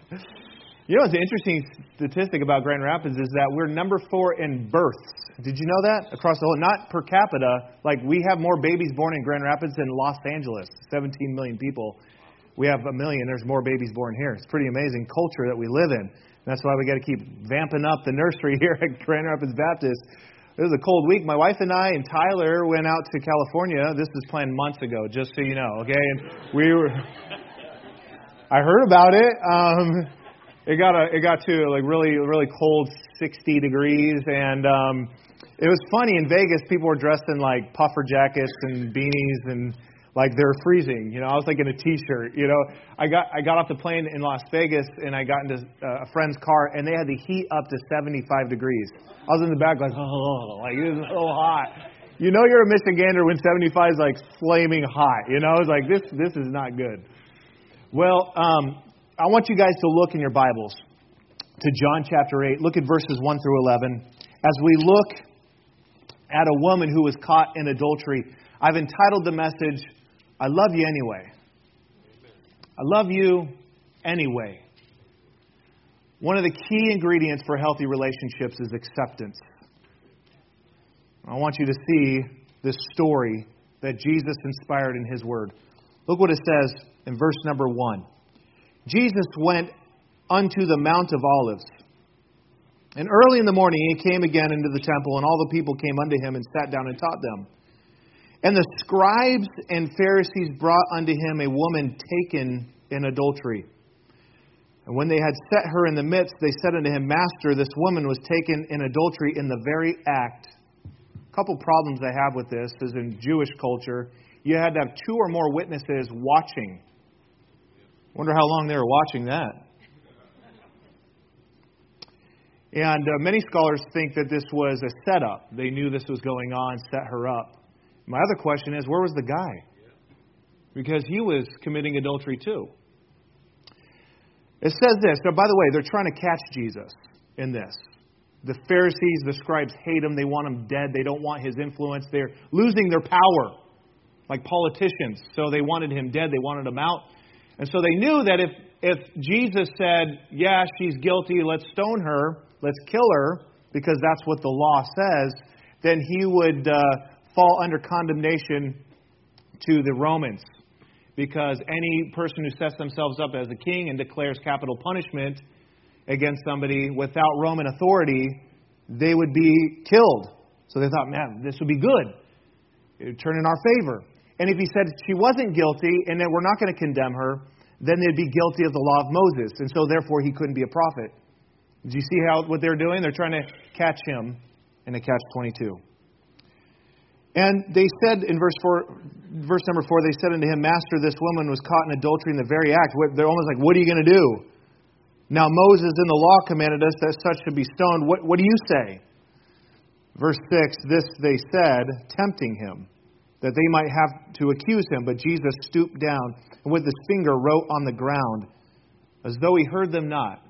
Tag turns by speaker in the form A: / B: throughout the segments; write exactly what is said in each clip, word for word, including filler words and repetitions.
A: You know what's an interesting statistic about Grand Rapids is that we're number four in births. Did you know that? Across the whole, not per capita, like we have more babies born in Grand Rapids than Los Angeles, seventeen million people. We have a million, there's more babies born here. It's pretty amazing culture that we live in. And that's why we got to keep vamping up the nursery here at Grand Rapids Baptist. It was a cold week. My wife and I and Tyler went out to California. This was planned months ago, just so you know, okay? And we were, I heard about it. Um, It got a, it got to like really really cold sixty degrees, and um, it was funny in Vegas. People were dressed in like puffer jackets and beanies, and like they're freezing. You know, I was like in a t-shirt. You know, I got I got off the plane in Las Vegas, and I got into uh, a friend's car, and they had the heat up to seventy-five degrees. I was in the back like, oh, like it was so hot. You know, you're a Michigander when seventy-five is like flaming hot. You know, it's like this this is not good. Well. Um, I want you guys to look in your Bibles to John chapter eight. Look at verses one through eleven. As we look at a woman who was caught in adultery, I've entitled the message, I love you anyway. I love you anyway. One of the key ingredients for healthy relationships is acceptance. I want you to see this story that Jesus inspired in His Word. Look what it says in verse number one. Jesus went unto the Mount of Olives. And early in the morning He came again into the temple, and all the people came unto Him and sat down and taught them. And the scribes and Pharisees brought unto Him a woman taken in adultery. And when they had set her in the midst, they said unto Him, Master, this woman was taken in adultery in the very act. A couple problems I have with this is in Jewish culture, you had to have two or more witnesses watching. Wonder how long they were watching that. And uh, many scholars think that this was a setup. They knew this was going on, set her up. My other question is, where was the guy? Because he was committing adultery too. It says this. Now, by the way, they're trying to catch Jesus in this. The Pharisees, the scribes hate Him. They want Him dead. They don't want His influence. They're losing their power like politicians. So they wanted Him dead. They wanted Him out. And so they knew that if, if Jesus said, yeah, she's guilty, let's stone her, let's kill her, because that's what the law says, then He would uh, fall under condemnation to the Romans. Because any person who sets themselves up as a king and declares capital punishment against somebody without Roman authority, they would be killed. So they thought, man, this would be good. It would turn in our favor. And if He said she wasn't guilty and that we're not going to condemn her, then they'd be guilty of the law of Moses. And so therefore He couldn't be a prophet. Do you see how what they're doing? They're trying to catch Him in a catch twenty-two. And they said in verse four, verse number four, they said unto Him, Master, this woman was caught in adultery in the very act. They're almost like, what are you going to do? Now Moses in the law commanded us that such should be stoned. What, what do you say? Verse six, this they said, tempting Him, that they might have to accuse Him. But Jesus stooped down and with His finger wrote on the ground, as though He heard them not.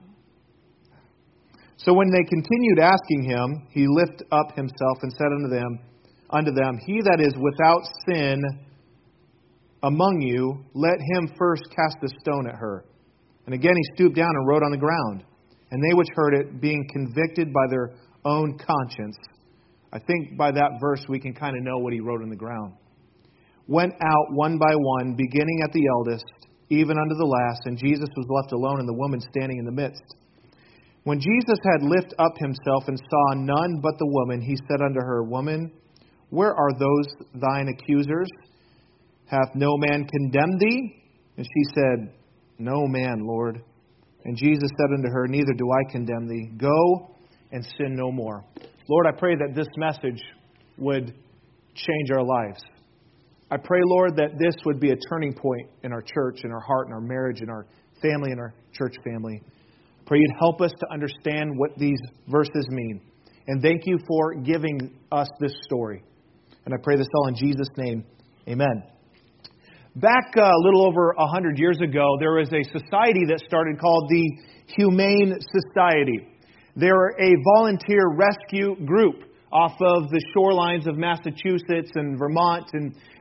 A: So when they continued asking Him, He lifted up Himself and said unto them, unto them, He that is without sin among you, let him first cast a stone at her. And again He stooped down and wrote on the ground. And they which heard it, being convicted by their own conscience, I think by that verse we can kind of know what He wrote on the ground, went out one by one, beginning at the eldest, even unto the last, and Jesus was left alone, and the woman standing in the midst. When Jesus had lifted up Himself and saw none but the woman, He said unto her, Woman, where are those thine accusers? Hath no man condemned thee? And she said, No man, Lord. And Jesus said unto her, Neither do I condemn thee. Go and sin no more. Lord, I pray that this message would change our lives. I pray, Lord, that this would be a turning point in our church, in our heart, in our marriage, in our family, in our church family. I pray You'd help us to understand what these verses mean. And thank You for giving us this story. And I pray this all in Jesus' name. Amen. Back uh, a little over one hundred years ago, there was a society that started called the Humane Society. They were a volunteer rescue group off of the shorelines of Massachusetts and Vermont. And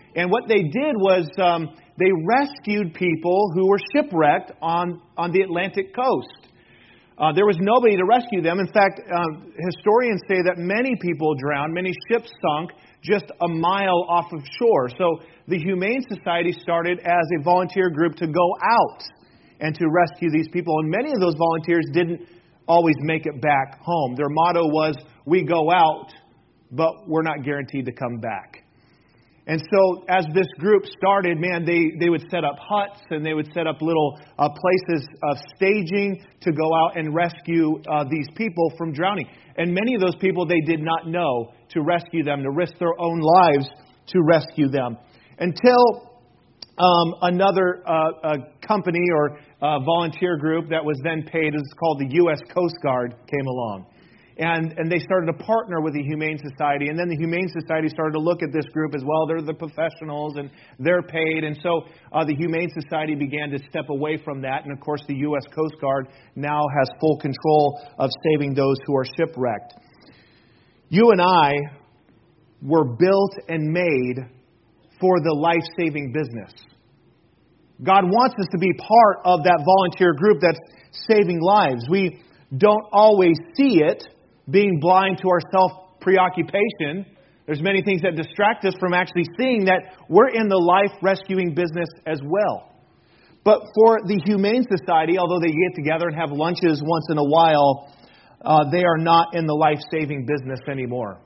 A: And what they did was um, they rescued people who were shipwrecked on, on the Atlantic coast. Uh, there was nobody to rescue them. In fact, uh, historians say that many people drowned, many ships sunk just a mile off of shore. So the Humane Society started as a volunteer group to go out and to rescue these people. And many of those volunteers didn't always make it back home. Their motto was, we go out, but we're not guaranteed to come back. And so as this group started, man, they, they would set up huts and they would set up little uh, places of staging to go out and rescue uh, these people from drowning. And many of those people they did not know to rescue them, to risk their own lives to rescue them. Until um, another uh, uh, company or uh, volunteer group that was then paid, it's called the U S Coast Guard, came along. And and they started to partner with the Humane Society. And then the Humane Society started to look at this group as well. They're the professionals and they're paid. And so uh, the Humane Society began to step away from that. And of course, the U S Coast Guard now has full control of saving those who are shipwrecked. You and I were built and made for the life-saving business. God wants us to be part of that volunteer group that's saving lives. We don't always see it, being blind to our self-preoccupation. There's many things that distract us from actually seeing that we're in the life-rescuing business as well. But for the Humane Society, although they get together and have lunches once in a while, uh, they are not in the life-saving business anymore.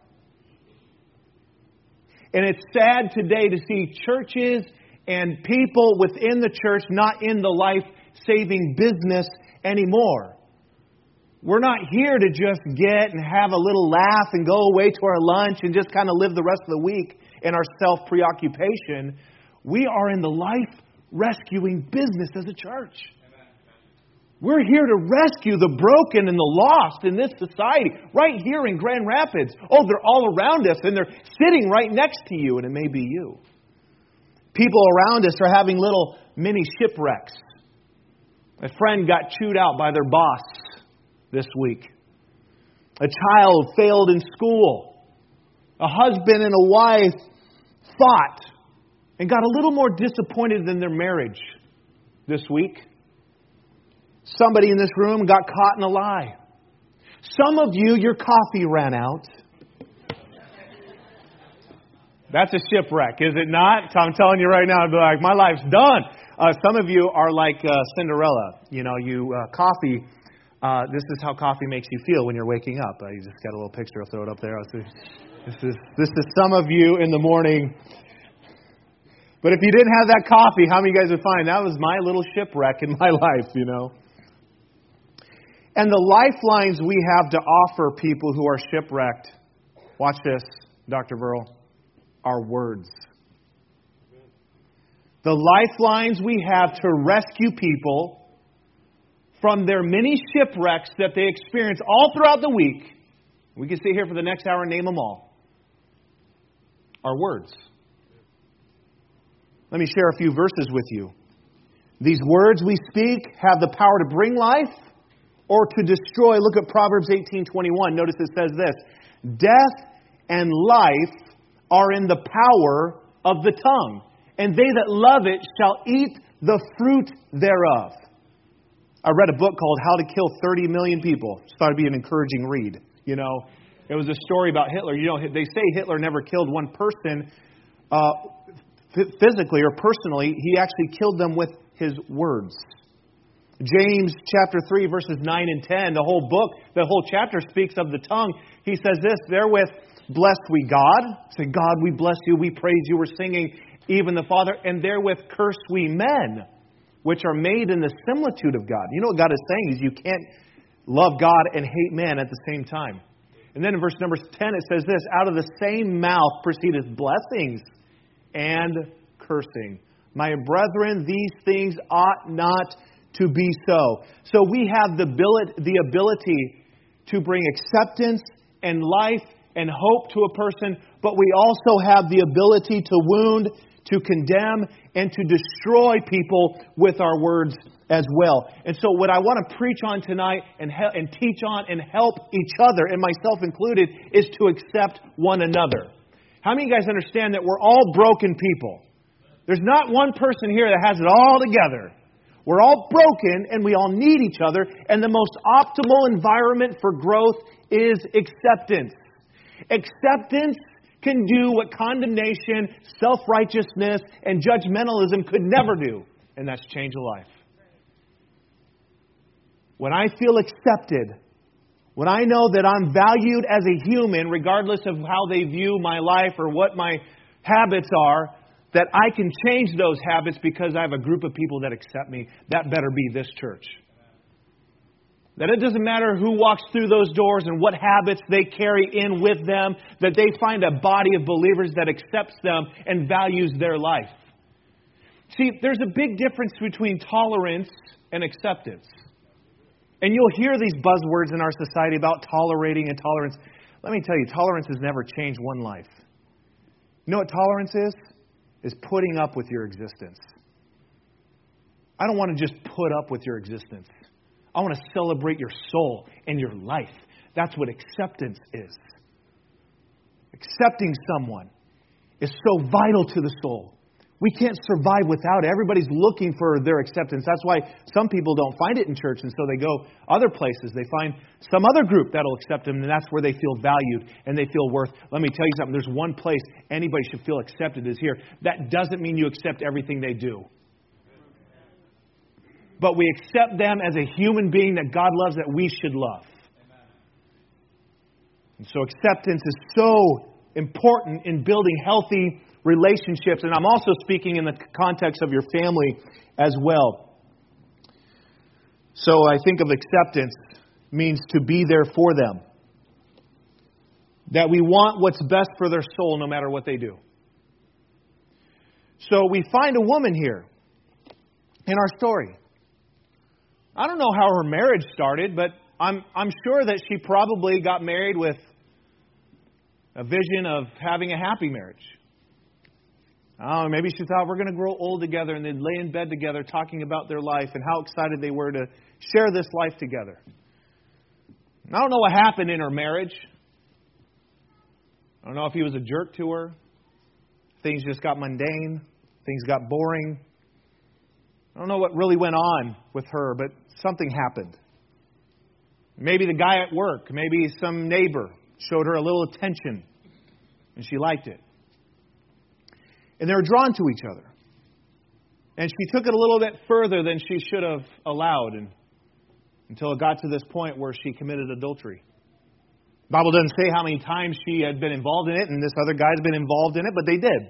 A: And it's sad today to see churches and people within the church not in the life-saving business anymore. We're not here to just get and have a little laugh and go away to our lunch and just kind of live the rest of the week in our self-preoccupation. We are in the life-rescuing business as a church. We're here to rescue the broken and the lost in this society, right here in Grand Rapids. Oh, they're all around us and they're sitting right next to you, and it may be you. People around us are having little mini shipwrecks. A friend got chewed out by their boss this week. A child failed in school. A husband and a wife fought and got a little more disappointed in their marriage this week. Somebody in this room got caught in a lie. Some of you, your coffee ran out. That's a shipwreck, is it not? I'm telling you right now, I'd be like, my life's done. Uh, some of you are like uh, Cinderella. You know, you uh, coffee. Uh, this is how coffee makes you feel when you're waking up. Uh, you just got a little picture. I'll throw it up there. I'll see. This is this is some of you in the morning. But if you didn't have that coffee, how many of you guys would find that was my little shipwreck in my life, you know? And the lifelines we have to offer people who are shipwrecked, watch this, Doctor Verl, are words. The lifelines we have to rescue people from their many shipwrecks that they experience all throughout the week, we can sit here for the next hour and name them all, are words. Let me share a few verses with you. These words we speak have the power to bring life or to destroy. Look at Proverbs eighteen twenty-one. Notice it says this: death and life are in the power of the tongue, and they that love it shall eat the fruit thereof. I read a book called How to Kill thirty million People. Just thought it'd be an encouraging read. You know, it was a story about Hitler. You know, they say Hitler never killed one person uh, physically or personally. He actually killed them with his words. James chapter three, verses nine and ten, the whole book, the whole chapter speaks of the tongue. He says this: therewith blessed we God. Say, God, we bless you, we praise you, we're singing, even the Father. And therewith curse we men, which are made in the similitude of God. You know what God is saying is you can't love God and hate man at the same time. And then in verse number ten it says this: out of the same mouth proceedeth blessings and cursing. My brethren, these things ought not to be so. So we have the ability, the ability to bring acceptance and life and hope to a person, but we also have the ability to wound, to condemn, and to destroy people with our words as well. And so what I want to preach on tonight and, he- and teach on and help each other, and myself included, is to accept one another. How many of you guys understand that we're all broken people? There's not one person here that has it all together. We're all broken and we all need each other. And the most optimal environment for growth is acceptance. Acceptance can do what condemnation, self-righteousness, and judgmentalism could never do. And that's change a life. When I feel accepted, when I know that I'm valued as a human, regardless of how they view my life or what my habits are, that I can change those habits because I have a group of people that accept me, that better be this church. That it doesn't matter who walks through those doors and what habits they carry in with them, that they find a body of believers that accepts them and values their life. See, there's a big difference between tolerance and acceptance. And you'll hear these buzzwords in our society about tolerating and tolerance. Let me tell you, tolerance has never changed one life. You know what tolerance is? Is putting up with your existence. I don't want to just put up with your existence. I want to celebrate your soul and your life. That's what acceptance is. Accepting someone is so vital to the soul. We can't survive without it. Everybody's looking for their acceptance. That's why some people don't find it in church, and so they go other places. They find some other group that'll accept them, and that's where they feel valued and they feel worth. Let me tell you something. There's one place anybody should feel accepted is here. That doesn't mean you accept everything they do. But we accept them as a human being that God loves, that we should love. And so acceptance is so important in building healthy relationships. And I'm also speaking in the context of your family as well. So I think of acceptance means to be there for them. That we want what's best for their soul no matter what they do. So we find a woman here in our story. I don't know how her marriage started, but I'm I'm sure that she probably got married with a vision of having a happy marriage. Oh, maybe she thought we're going to grow old together, and they'd lay in bed together talking about their life and how excited they were to share this life together. I don't know what happened in her marriage. I don't know if he was a jerk to her. Things just got mundane. Things got boring. I don't know what really went on with her, but something happened. Maybe the guy at work, maybe some neighbor showed her a little attention, and she liked it. And they were drawn to each other. And she took it a little bit further than she should have allowed, and, until it got to this point where she committed adultery. The Bible doesn't say how many times she had been involved in it, and this other guy's been involved in it, but they did.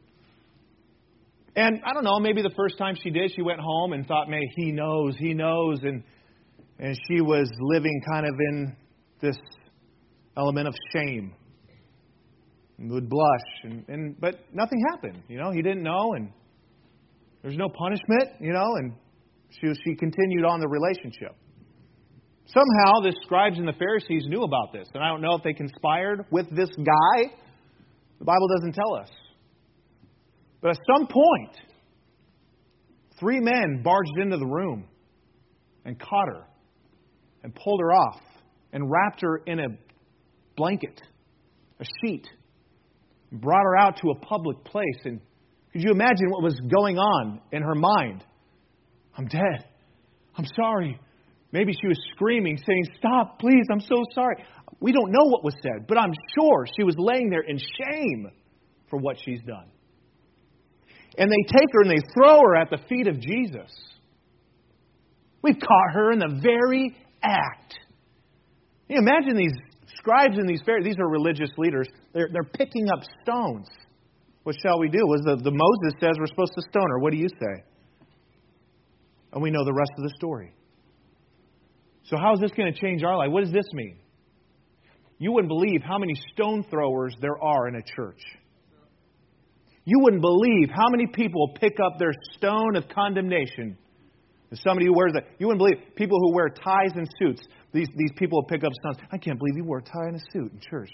A: And I don't know, maybe the first time she did, she went home and thought, man, he knows, he knows. And and she was living kind of in this element of shame. And would blush. And, and but nothing happened. You know, he didn't know, and there's no punishment, you know, and she she continued on the relationship. Somehow the scribes and the Pharisees knew about this. And I don't know if they conspired with this guy. The Bible doesn't tell us. But at some point, three men barged into the room and caught her and pulled her off and wrapped her in a blanket, a sheet, and brought her out to a public place. And could you imagine what was going on in her mind? I'm dead. I'm sorry. Maybe she was screaming, saying, stop, please, I'm so sorry. We don't know what was said, but I'm sure she was laying there in shame for what she's done. And they take her and they throw her at the feet of Jesus. We've caught her in the very act. Can you imagine these scribes and these Pharisees, these are religious leaders, they're, they're picking up stones. What shall we do? Was the, the Moses says we're supposed to stone her. What do you say? And we know the rest of the story. So how is this going to change our life? What does this mean? You wouldn't believe how many stone throwers there are in a church. You wouldn't believe how many people pick up their stone of condemnation. There's somebody who wears that. You wouldn't believe people who wear ties and suits. These, these people pick up stones. I can't believe you wore a tie and a suit in church.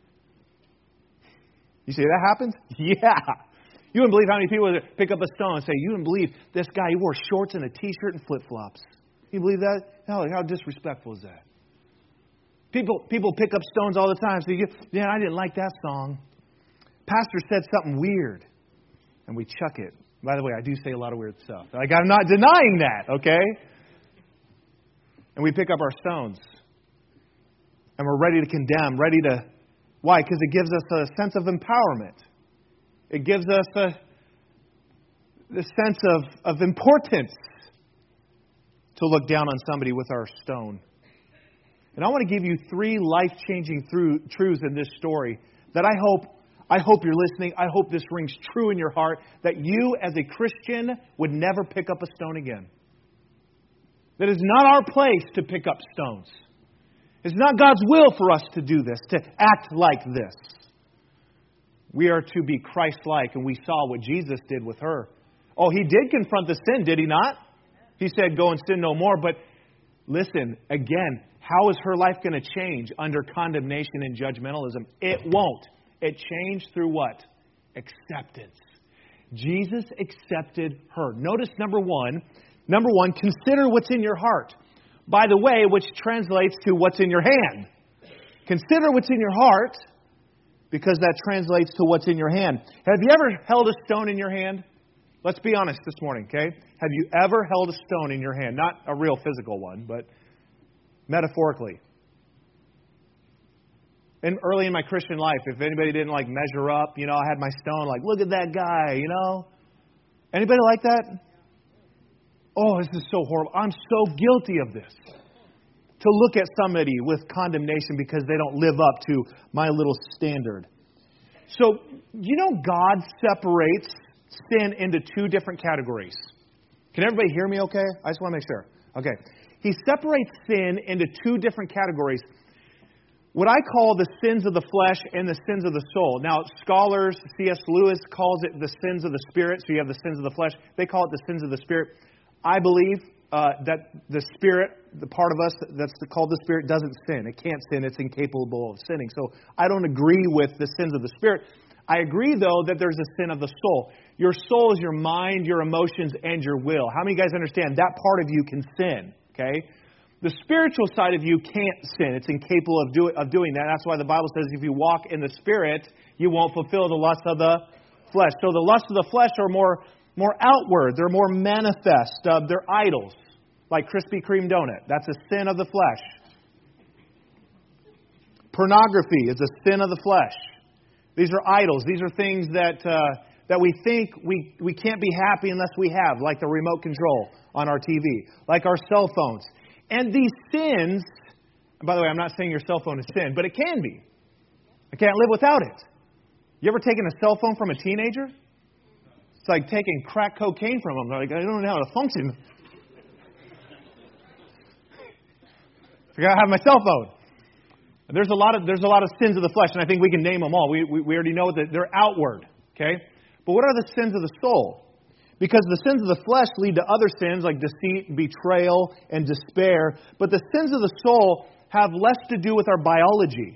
A: You say that happens? Yeah. You wouldn't believe how many people pick up a stone and say, you wouldn't believe this guy, he wore shorts and a t-shirt and flip-flops. You believe that? How, how disrespectful is that? People people pick up stones all the time. So you, yeah, I didn't like that song. pastor said something weird. And we chuck it. By the way, I do say a lot of weird stuff. Like, I'm not denying that, okay? And we pick up our stones. And we're ready to condemn, ready to... Why? Because it gives us a sense of empowerment. It gives us a, a sense of, of importance to look down on somebody with our stone. And I want to give you three life-changing through, truths in this story that I hope, I hope you're listening. I hope this rings true in your heart, that you as a Christian would never pick up a stone again. That it's not our place to pick up stones. It's not God's will for us to do this, to act like this. We are to be Christ-like, and we saw what Jesus did with her. Oh, He did confront the sin, did He not? He said, go and sin no more. But listen, again, how is her life going to change under condemnation and judgmentalism? It won't. It changed through what? Acceptance. Jesus accepted her. Notice number one. Number one, consider what's in your heart. By the way, which translates to what's in your hand. Consider what's in your heart, because that translates to what's in your hand. Have you ever held a stone in your hand? Let's be honest this morning, okay? Have you ever held a stone in your hand? Not a real physical one, but metaphorically. And early in my Christian life, if anybody didn't like measure up, you know, I had my stone, like, look at that guy, you know? Anybody like that? Oh, this is so horrible. I'm so guilty of this. To look at somebody with condemnation because they don't live up to my little standard. So, you know, God separates sin into two different categories. Can everybody hear me okay? I just want to make sure. Okay. He separates sin into two different categories. What I call the sins of the flesh and the sins of the soul. Now, scholars, C S Lewis calls it the sins of the spirit. So you have the sins of the flesh. They call it the sins of the spirit. I believe uh, that the spirit, the part of us that's called the spirit, doesn't sin. It can't sin. It's incapable of sinning. So I don't agree with the sins of the spirit. I agree, though, that there's a sin of the soul. Your soul is your mind, your emotions, and your will. How many of you guys understand that part of you can sin? Okay? The spiritual side of you can't sin. It's incapable of, do, of doing that. That's why the Bible says if you walk in the Spirit, you won't fulfill the lusts of the flesh. So the lusts of the flesh are more... More outward. They're more manifest. Uh, they're idols. Like Krispy Kreme donut. That's a sin of the flesh. Pornography is a sin of the flesh. These are idols. These are things that uh, that we think we, we can't be happy unless we have. Like the remote control on our T V. Like our cell phones. And these sins... And by the way, I'm not saying your cell phone is sin. But it can be. I can't live without it. You ever taken a cell phone from a teenager? It's like taking crack cocaine from them. Like, I don't know how to function. I forgot to have my cell phone. There's a lot of there's a lot of sins of the flesh, and I think we can name them all. We we, we already know that they're outward. Okay, but what are the sins of the soul? Because the sins of the flesh lead to other sins like deceit, betrayal, and despair. But the sins of the soul have less to do with our biology,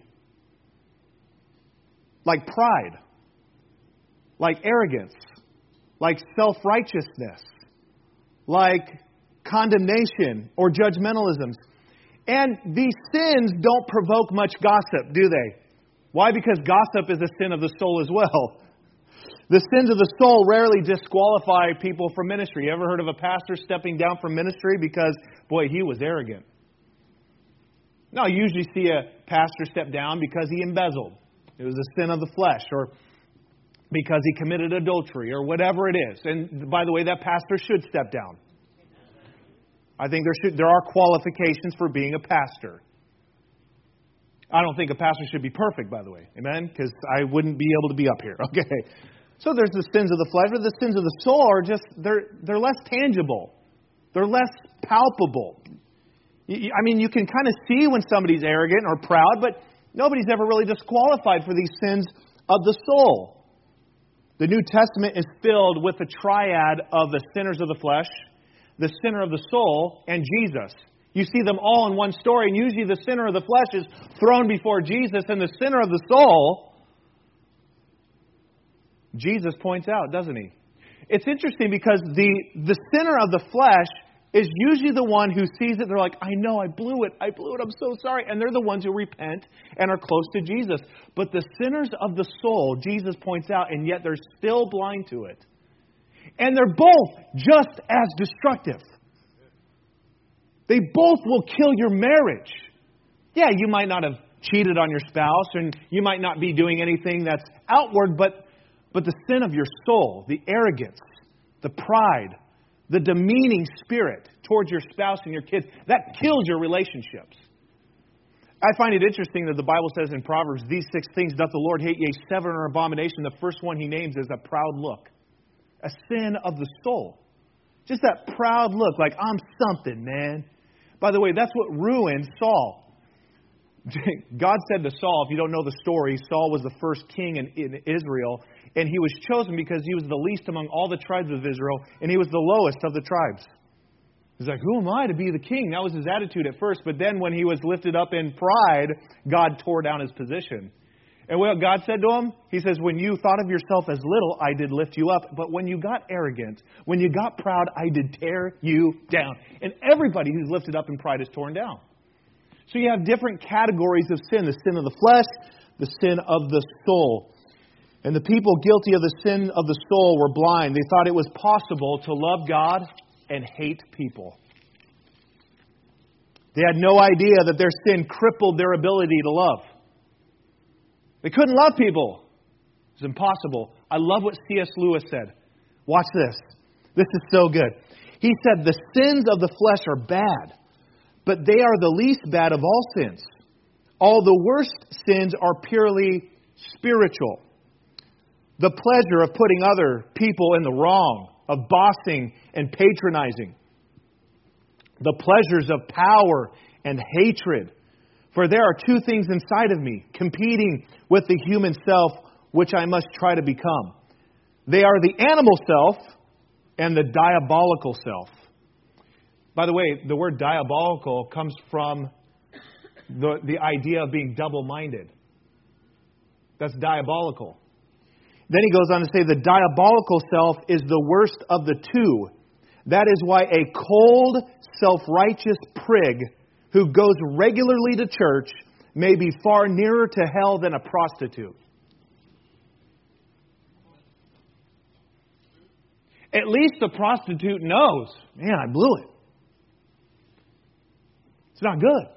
A: like pride, like arrogance, like self-righteousness, like condemnation or judgmentalism. And these sins don't provoke much gossip, do they? Why? Because gossip is a sin of the soul as well. The sins of the soul rarely disqualify people from ministry. You ever heard of a pastor stepping down from ministry because, boy, he was arrogant? No, you usually see a pastor step down because he embezzled. It was a sin of the flesh, or because he committed adultery, or whatever it is. And by the way, that pastor should step down. I think there should there are qualifications for being a pastor. I don't think a pastor should be perfect, by the way. Amen? Because I wouldn't be able to be up here. Okay. So there's the sins of the flesh, but the sins of the soul are just, they're they're less tangible. They're less palpable. I mean, you can kind of see when somebody's arrogant or proud, but nobody's ever really disqualified for these sins of the soul. The New Testament is filled with the triad of the sinners of the flesh, the sinner of the soul, and Jesus. You see them all in one story, and usually the sinner of the flesh is thrown before Jesus, and the sinner of the soul, Jesus points out, doesn't he? It's interesting because the, the sinner of the flesh is usually the one who sees it. They're like, I know, I blew it. I blew it. I'm so sorry. And they're the ones who repent and are close to Jesus. But the sinners of the soul, Jesus points out, and yet they're still blind to it. And they're both just as destructive. They both will kill your marriage. Yeah, you might not have cheated on your spouse, and you might not be doing anything that's outward, but, but the sin of your soul, the arrogance, the pride, the demeaning spirit towards your spouse and your kids, that kills your relationships. I find it interesting that the Bible says in Proverbs, these six things doth the Lord hate, yea, seven are abomination. The first one he names is a proud look. A sin of the soul. Just that proud look, like I'm something, man. By the way, that's what ruined Saul. God said to Saul, if you don't know the story, Saul was the first king in, in Israel, and he was chosen because he was the least among all the tribes of Israel, and he was the lowest of the tribes. He's like, who am I to be the king? That was his attitude at first, but then when he was lifted up in pride, God tore down his position. And what God said to him, he says, when you thought of yourself as little, I did lift you up. But when you got arrogant, when you got proud, I did tear you down. And everybody who's lifted up in pride is torn down. So you have different categories of sin. The sin of the flesh, the sin of the soul. And the people guilty of the sin of the soul were blind. They thought it was possible to love God and hate people. They had no idea that their sin crippled their ability to love. They couldn't love people. It was impossible. I love what C S Lewis said. Watch this. This is so good. He said, the sins of the flesh are bad, but they are the least bad of all sins. All the worst sins are purely spiritual. The pleasure of putting other people in the wrong, of bossing and patronizing. The pleasures of power and hatred. For there are two things inside of me, competing with the human self, which I must try to become. They are the animal self and the diabolical self. By the way, the word diabolical comes from the, the idea of being double-minded. That's diabolical. Then he goes on to say the diabolical self is the worst of the two. That is why a cold, self-righteous prig who goes regularly to church may be far nearer to hell than a prostitute. At least the prostitute knows, man, I blew it. It's not good.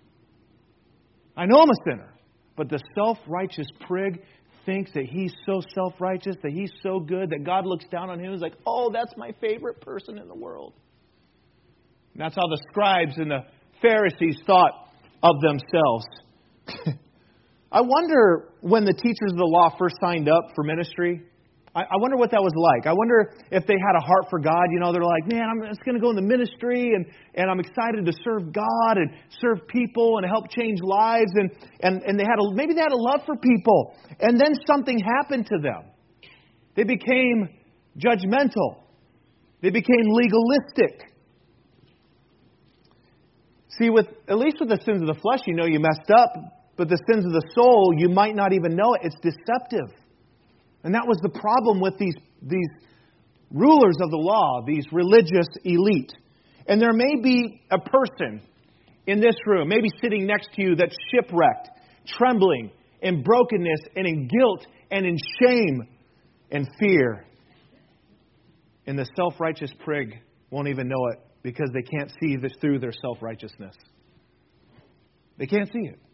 A: I know I'm a sinner. But the self-righteous prig thinks that he's so self-righteous, that he's so good, that God looks down on him and is like, oh, that's my favorite person in the world. And that's how the scribes and the Pharisees thought of themselves. I wonder when the teachers of the law first signed up for ministry, I, I wonder what that was like. I wonder if they had a heart for God. You know, they're like, man, I'm just going to go into ministry and, and I'm excited to serve God and serve people and help change lives. And, and, and they had a, maybe they had a love for people. And then something happened to them. They became judgmental. They became legalistic. See, with at least with the sins of the flesh, you know you messed up. But the sins of the soul, you might not even know it. It's deceptive. And that was the problem with these, these rulers of the law, these religious elite. And there may be a person in this room, maybe sitting next to you, that's shipwrecked, trembling in brokenness and in guilt and in shame and fear. And the self-righteous prig won't even know it because they can't see this through their self-righteousness. They can't see it.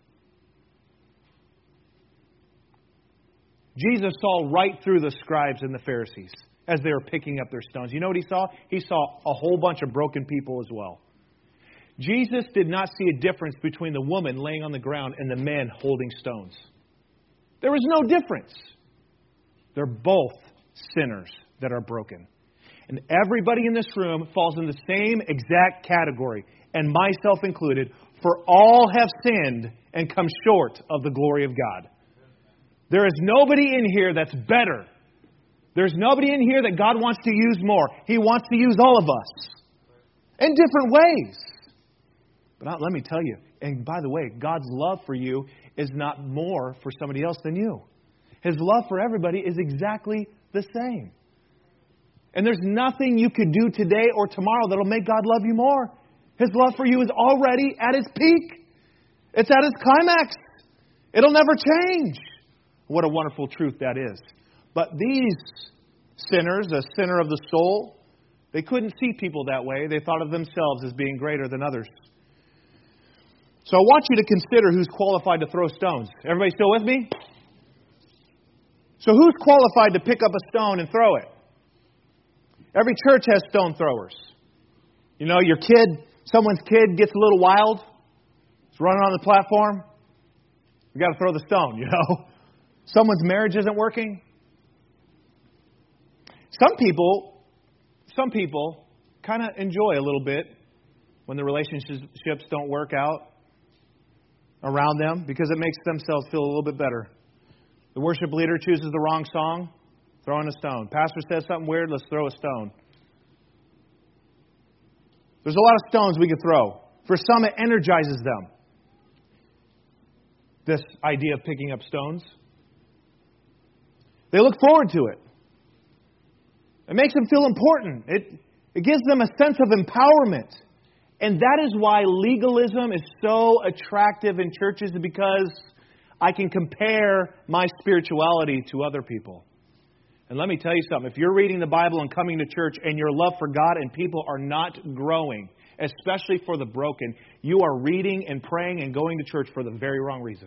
A: Jesus saw right through the scribes and the Pharisees as they were picking up their stones. You know what he saw? He saw a whole bunch of broken people as well. Jesus did not see a difference between the woman laying on the ground and the men holding stones. There was no difference. They're both sinners that are broken. And everybody in this room falls in the same exact category, and myself included, for all have sinned and come short of the glory of God. There is nobody in here that's better. There's nobody in here that God wants to use more. He wants to use all of us in different ways. But let me tell you, and by the way, God's love for you is not more for somebody else than you. His love for everybody is exactly the same. And there's nothing you could do today or tomorrow that'll make God love you more. His love for you is already at its peak. It's at its climax. It'll never change. What a wonderful truth that is. But these sinners, a sinner of the soul, they couldn't see people that way. They thought of themselves as being greater than others. So I want you to consider who's qualified to throw stones. Everybody still with me? So who's qualified to pick up a stone and throw it? Every church has stone throwers. You know, your kid, someone's kid gets a little wild. It's running on the platform. You got to throw the stone, you know. Someone's marriage isn't working. Some people, some people kind of enjoy a little bit when the relationships don't work out around them because it makes themselves feel a little bit better. The worship leader chooses the wrong song, throwing a stone. Pastor says something weird, let's throw a stone. There's a lot of stones we could throw. For some, it energizes them. This idea of picking up stones. They look forward to it. It makes them feel important. It, it gives them a sense of empowerment. And that is why legalism is so attractive in churches, because I can compare my spirituality to other people. And let me tell you something. If you're reading the Bible and coming to church and your love for God and people are not growing, especially for the broken, you are reading and praying and going to church for the very wrong reason.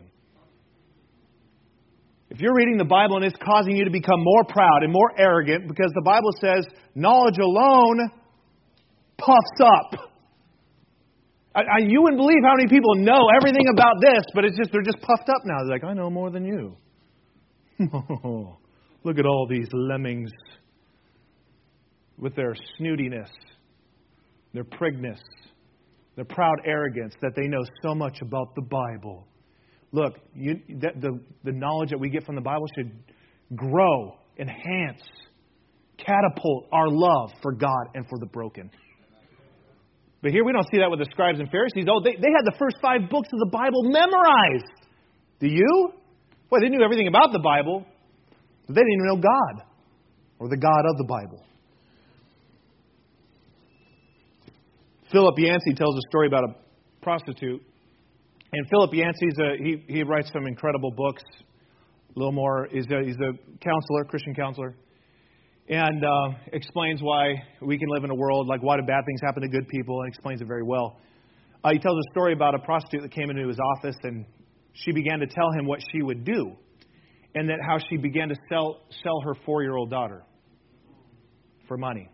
A: If you're reading the Bible and it's causing you to become more proud and more arrogant, because the Bible says knowledge alone puffs up. I, I, you wouldn't believe how many people know everything about this, but it's just they're just puffed up now. They're like, I know more than you. Look at all these lemmings with their snootiness, their prigness, their proud arrogance that they know so much about the Bible. Look, you, the, the, the knowledge that we get from the Bible should grow, enhance, catapult our love for God and for the broken. But here we don't see that with the scribes and Pharisees. Oh, they, they had the first five books of the Bible memorized. Do you? Well, they knew everything about the Bible, but they didn't even know God or the God of the Bible. Philip Yancey tells a story about a prostitute. And Philip Yancey's a, he he writes some incredible books. A little more, he's a, he's a counselor, Christian counselor, and uh, explains why we can live in a world, like why do bad things happen to good people, and explains it very well. Uh, he tells a story about a prostitute that came into his office, and she began to tell him what she would do, and that how she began to sell sell her four-year-old daughter for money.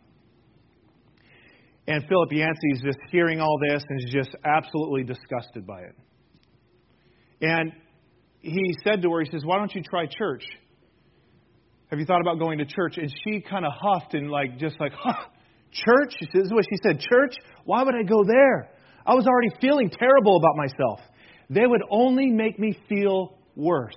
A: And Philip Yancey is just hearing all this and is just absolutely disgusted by it. And he said to her, he says, why don't you try church? Have you thought about going to church? And she kind of huffed and like, just like, huh, church? She says, what she said, church? Why would I go there? I was already feeling terrible about myself. They would only make me feel worse.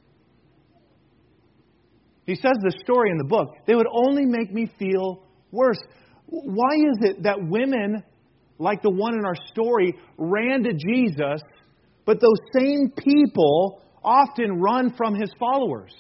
A: He says this story in the book. They would only make me feel worse. Why is it that women, like the one in our story, ran to Jesus, but those same people often run from His followers?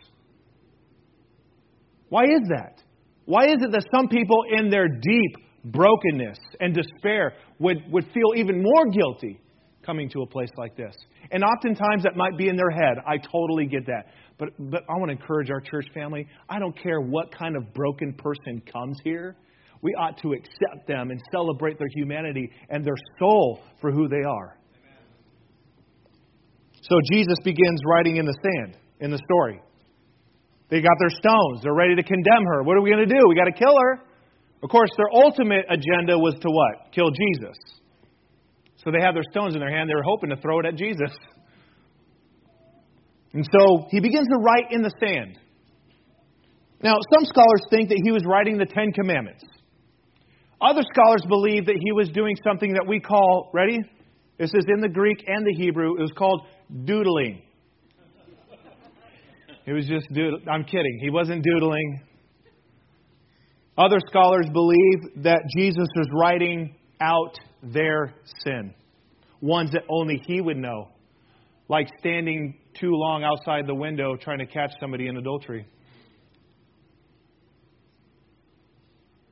A: Why is that? Why is it that some people in their deep brokenness and despair would, would feel even more guilty coming to a place like this? And oftentimes that might be in their head. I totally get that. But, but I want to encourage our church family. I don't care what kind of broken person comes here. We ought to accept them and celebrate their humanity and their soul for who they are. Amen. So Jesus begins writing in the sand in the story. They got their stones. They're ready to condemn her. What are we going to do? We got to kill her. Of course, their ultimate agenda was to what? Kill Jesus. So they have their stones in their hand. They were hoping to throw it at Jesus. And so he begins to write in the sand. Now, some scholars think that he was writing the Ten Commandments. Other scholars believe that he was doing something that we call, ready? This is in the Greek and the Hebrew. It was called doodling. It was just doodling. I'm kidding. He wasn't doodling. Other scholars believe that Jesus was writing out their sin. Ones that only he would know. Like standing too long outside the window trying to catch somebody in adultery.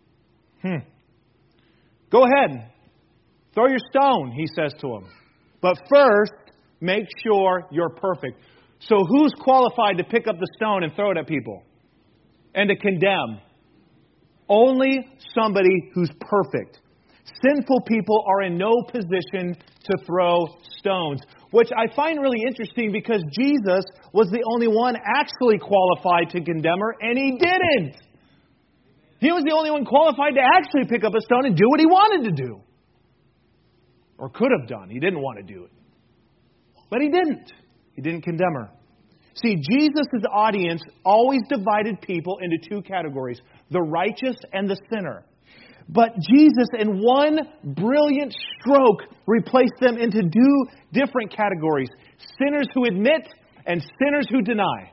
A: Hmm. Go ahead. Throw your stone, he says to him. But first, make sure you're perfect. So who's qualified to pick up the stone and throw it at people? And to condemn? Only somebody who's perfect. Sinful people are in no position to throw stones. Which I find really interesting because Jesus was the only one actually qualified to condemn her, and he didn't. He was the only one qualified to actually pick up a stone and do what he wanted to do. Or could have done. He didn't want to do it. But he didn't. He didn't condemn her. See, Jesus' audience always divided people into two categories, the righteous and the sinner. But Jesus, in one brilliant stroke, replaced them into two different categories, sinners who admit and sinners who deny.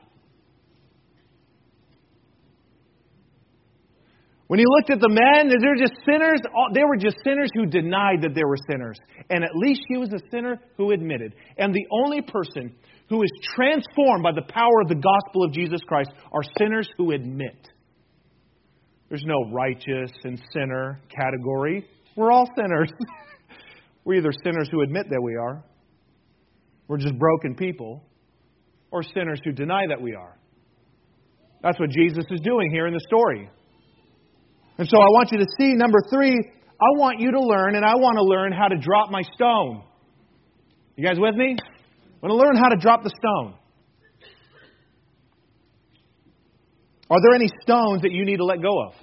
A: When he looked at the men, they're just sinners. They were just sinners who denied that they were sinners. And at least she was a sinner who admitted. And the only person who is transformed by the power of the gospel of Jesus Christ are sinners who admit. There's no righteous and sinner category. We're all sinners. We're either sinners who admit that we are, we're just broken people, or sinners who deny that we are. That's what Jesus is doing here in the story. And so I want you to see, number three, I want you to learn, and I want to learn how to drop my stone. You guys with me? I want to learn how to drop the stone. Are there any stones that you need to let go of?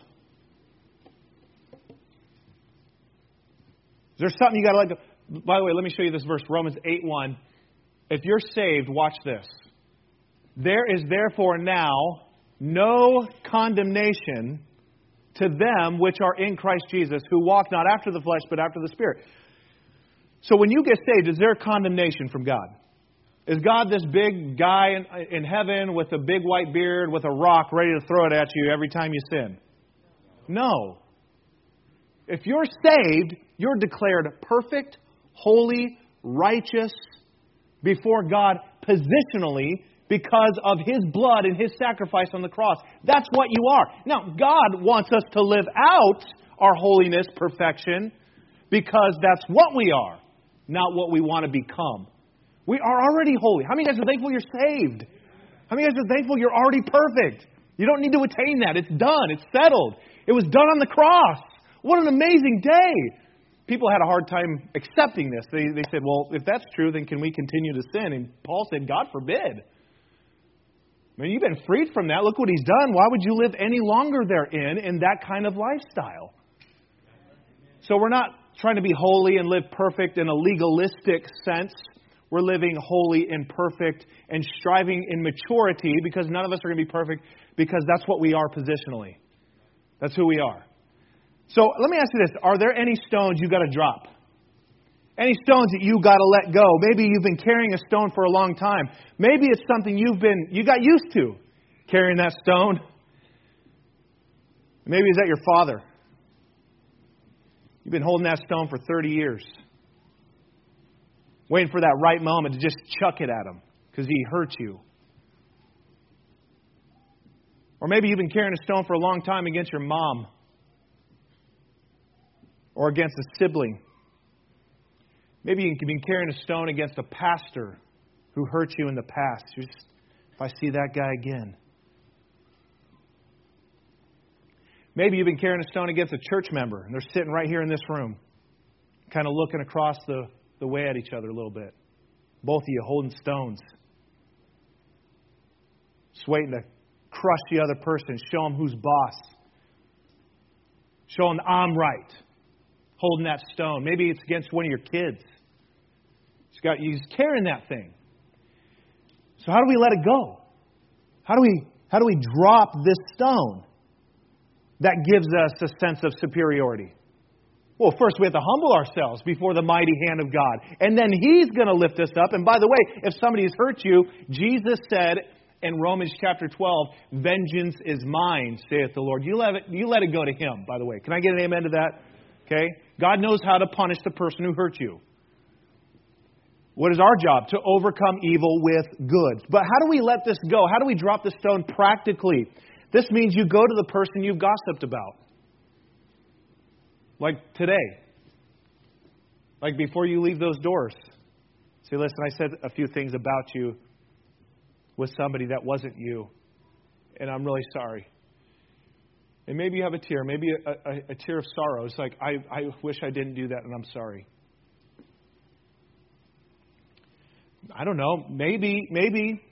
A: Is there something you got to let go? By the way, let me show you this verse, Romans eight one. If you're saved, watch this. There is therefore now no condemnation to them which are in Christ Jesus, who walk not after the flesh, but after the Spirit. So when you get saved, is there condemnation from God? Is God this big guy in, in heaven with a big white beard with a rock ready to throw it at you every time you sin? No. If you're saved, you're declared perfect, holy, righteous before God positionally because of His blood and His sacrifice on the cross. That's what you are. Now, God wants us to live out our holiness, perfection, because that's what we are, not what we want to become. We are already holy. How many of you guys are thankful you're saved? How many of you guys are thankful you're already perfect? You don't need to attain that. It's done. It's settled. It was done on the cross. What an amazing day. People had a hard time accepting this. They, they said, well, if that's true, then can we continue to sin? And Paul said, God forbid. I mean, you've been freed from that. Look what He's done. Why would you live any longer therein in that kind of lifestyle? So we're not trying to be holy and live perfect in a legalistic sense. We're living holy and perfect and striving in maturity because none of us are going to be perfect because that's what we are positionally. That's who we are. So let me ask you this. Are there any stones you got to drop? Any stones that you got to let go? Maybe you've been carrying a stone for a long time. Maybe it's something you've been, you got used to carrying that stone. Maybe it's at your father. You've been holding that stone for thirty years. Waiting for that right moment to just chuck it at him because he hurt you. Or maybe you've been carrying a stone for a long time against your mom or against a sibling. Maybe you've been carrying a stone against a pastor who hurt you in the past. You're just, if I see that guy again. Maybe you've been carrying a stone against a church member and they're sitting right here in this room, kind of looking across the the way at each other a little bit. Both of you holding stones. Just waiting to crush the other person. Show them who's boss. Show them I'm right. Holding that stone. Maybe it's against one of your kids. He's got, he's carrying that thing. So how do we let it go? How do we, how do we drop this stone that gives us a sense of superiority? Well, first we have to humble ourselves before the mighty hand of God. And then He's going to lift us up. And by the way, if somebody has hurt you, Jesus said in Romans chapter twelve, vengeance is mine, saith the Lord. You let it, you let it go to Him, by the way. Can I get an amen to that? Okay? God knows how to punish the person who hurt you. What is our job? To overcome evil with good. But how do we let this go? How do we drop the stone practically? This means you go to the person you've gossiped about. Like today. Like before you leave those doors. Say, listen, I said a few things about you with somebody that wasn't you. And I'm really sorry. And maybe you have a tear. Maybe a, a, a tear of sorrow. It's like, I, I wish I didn't do that and I'm sorry. I don't know. Maybe, maybe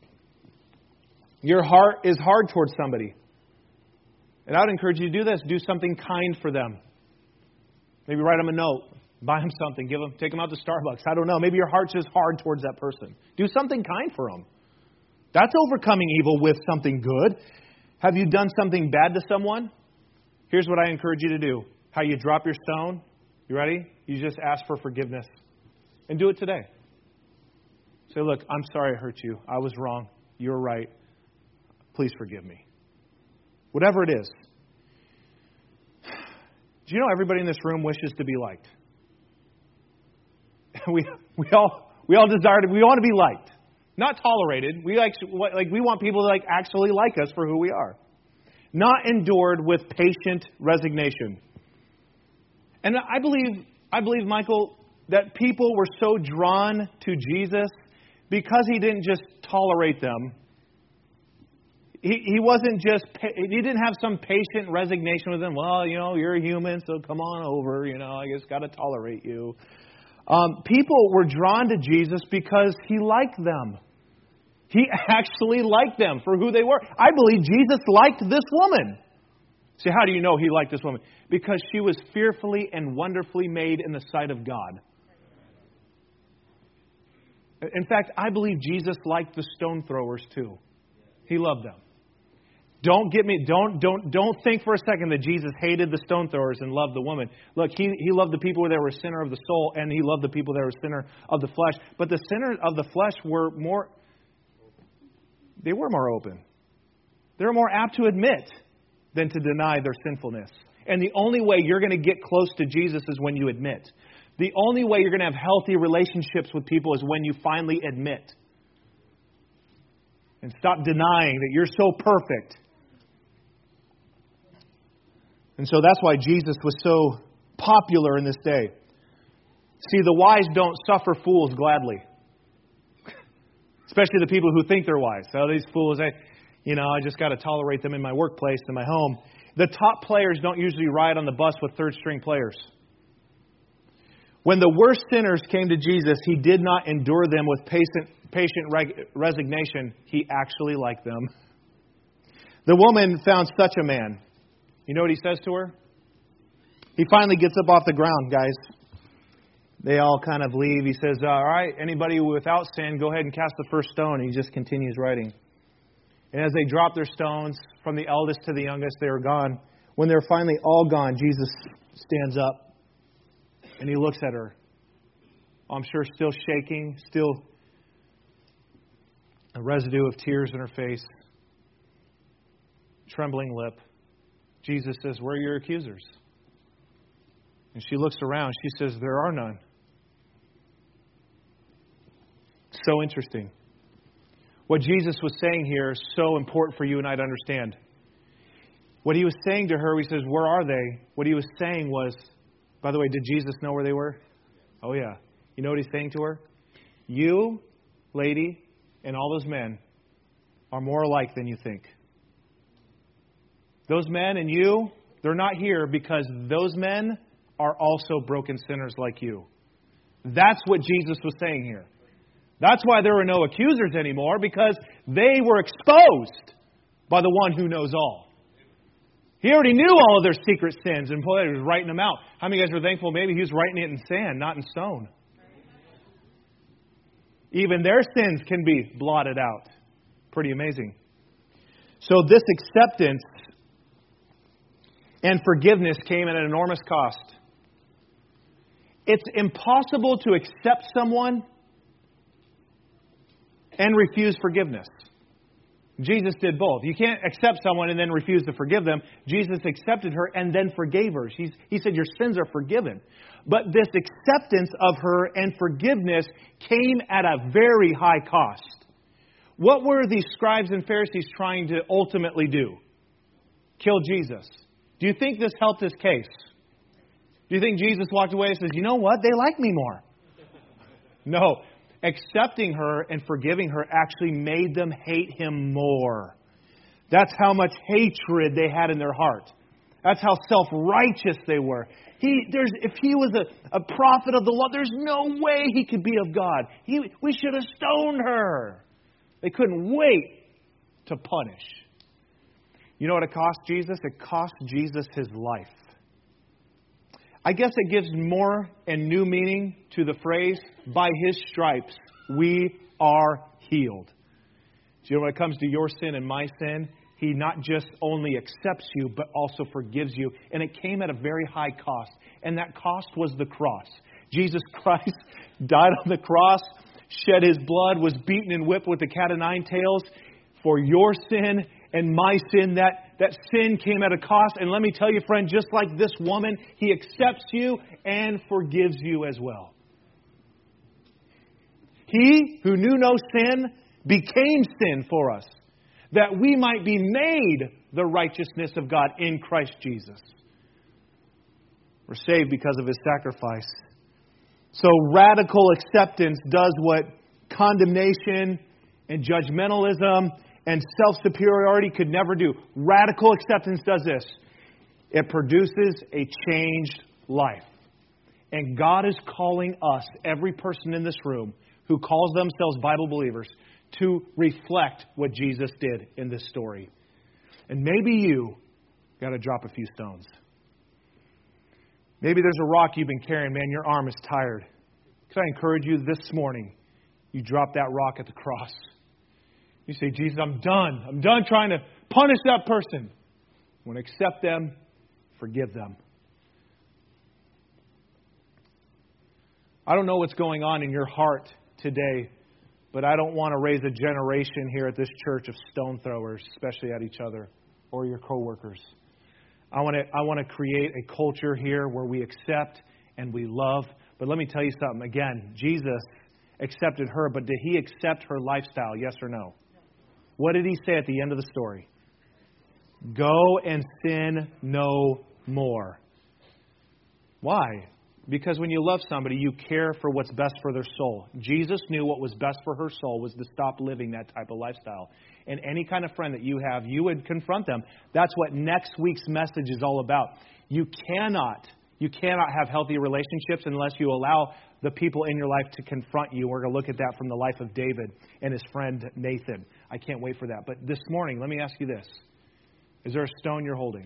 A: your heart is hard towards somebody. And I would encourage you to do this. Do something kind for them. Maybe write them a note. Buy them something. Give them, take them out to Starbucks. I don't know. Maybe your heart's just hard towards that person. Do something kind for them. That's overcoming evil with something good. Have you done something bad to someone? Here's what I encourage you to do. How you drop your stone. You ready? You just ask for forgiveness. And do it today. Say, look, I'm sorry I hurt you. I was wrong. You're right. Please forgive me. Whatever it is. Do you know everybody in this room wishes to be liked? We we all we all desire to, we want to be liked. Not tolerated. We like, like we want people to like actually like us for who we are. Not endured with patient resignation. And I believe I believe, Michael, that people were so drawn to Jesus because he didn't just tolerate them. He he wasn't just he didn't have some patient resignation with them. Well, you know, you're a human, so come on over. You know, I just got to tolerate you. Um, people were drawn to Jesus because he liked them. He actually liked them for who they were. I believe Jesus liked this woman. See, how do you know he liked this woman? Because she was fearfully and wonderfully made in the sight of God. In fact, I believe Jesus liked the stone throwers too. He loved them. Don't get me, don't, don't, don't think for a second that Jesus hated the stone throwers and loved the woman. Look, he, he loved the people that were a sinner of the soul, and he loved the people that were a sinner of the flesh. But the sinners of the flesh were more, they were more open. They were more apt to admit than to deny their sinfulness. And the only way you're going to get close to Jesus is when you admit. The only way you're going to have healthy relationships with people is when you finally admit. And stop denying that you're so perfect. And so that's why Jesus was so popular in this day. See, the wise don't suffer fools gladly. Especially the people who think they're wise. So these fools, I, you know, I just got to tolerate them in my workplace, in my home. The top players don't usually ride on the bus with third-string players. When the worst sinners came to Jesus, he did not endure them with patient, patient reg- resignation. He actually liked them. The woman found such a man. You know what he says to her? He finally gets up off the ground, guys. They all kind of leave. He says, all right, anybody without sin, go ahead and cast the first stone. And he just continues writing. And as they drop their stones, from the eldest to the youngest, they are gone. When they're finally all gone, Jesus stands up and he looks at her. I'm sure still shaking, still a residue of tears in her face, trembling lip. Jesus says, where are your accusers? And she looks around. She says, there are none. So interesting. What Jesus was saying here is so important for you and I to understand. What he was saying to her, he says, where are they? What he was saying was, by the way, did Jesus know where they were? Oh, yeah. You know what he's saying to her? You, lady, and all those men are more alike than you think. Those men and you, they're not here because those men are also broken sinners like you. That's what Jesus was saying here. That's why there were no accusers anymore, because they were exposed by the one who knows all. He already knew all of their secret sins, and he was writing them out. How many of you guys were thankful maybe he was writing it in sand, not in stone? Even their sins can be blotted out. Pretty amazing. So this acceptance and forgiveness came at an enormous cost. It's impossible to accept someone and refuse forgiveness. Jesus did both. You can't accept someone and then refuse to forgive them. Jesus accepted her and then forgave her. She's, he said, your sins are forgiven. But this acceptance of her and forgiveness came at a very high cost. What were these scribes and Pharisees trying to ultimately do? Kill Jesus. Do you think this helped his case? Do you think Jesus walked away and says, you know what? They like me more. No. Accepting her and forgiving her actually made them hate Him more. That's how much hatred they had in their heart. That's how self-righteous they were. He, there's, if he was a, a prophet of the law, there's no way he could be of God. He, we should have stoned her. They couldn't wait to punish. You know what it cost Jesus? It cost Jesus His life. I guess it gives more and new meaning to the phrase, by His stripes we are healed. Do you know when it comes to your sin and my sin, He not just only accepts you, but also forgives you. And it came at a very high cost. And that cost was the cross. Jesus Christ died on the cross, shed His blood, was beaten and whipped with the cat o' nine tails for your sin and my sin. That, that sin came at a cost. And let me tell you, friend, just like this woman, He accepts you and forgives you as well. He who knew no sin became sin for us, that we might be made the righteousness of God in Christ Jesus. We're saved because of His sacrifice. So radical acceptance does what condemnation and judgmentalism and self-superiority could never do. Radical acceptance does this. It produces a changed life. And God is calling us, every person in this room who calls themselves Bible believers, to reflect what Jesus did in this story. And maybe you got to drop a few stones. Maybe there's a rock you've been carrying. Man, your arm is tired. Could I encourage you this morning, you drop that rock at the cross. You say, Jesus, I'm done. I'm done trying to punish that person. I want to accept them, forgive them. I don't know what's going on in your heart today, but I don't want to raise a generation here at this church of stone throwers, especially at each other or your coworkers. I want to I want to create a culture here where we accept and we love. But let me tell you something. Again, Jesus accepted her, but did He accept her lifestyle? Yes or no? What did He say at the end of the story? Go and sin no more. Why? Because when you love somebody, you care for what's best for their soul. Jesus knew what was best for her soul was to stop living that type of lifestyle. And any kind of friend that you have, you would confront them. That's what next week's message is all about. You cannot, you cannot have healthy relationships unless you allow the people in your life to confront you. We're going to look at that from the life of David and his friend Nathan. I can't wait for that. But this morning, let me ask you this. Is there a stone you're holding?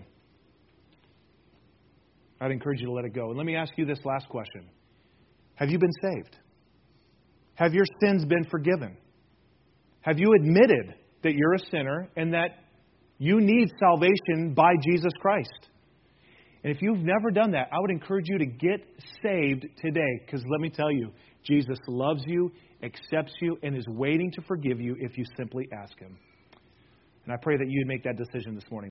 A: I'd encourage you to let it go. And let me ask you this last question. Have you been saved? Have your sins been forgiven? Have you admitted that you're a sinner and that you need salvation by Jesus Christ? And if you've never done that, I would encourage you to get saved today. Because let me tell you, Jesus loves you, accepts you, and is waiting to forgive you if you simply ask Him. And I pray that you'd make that decision this morning.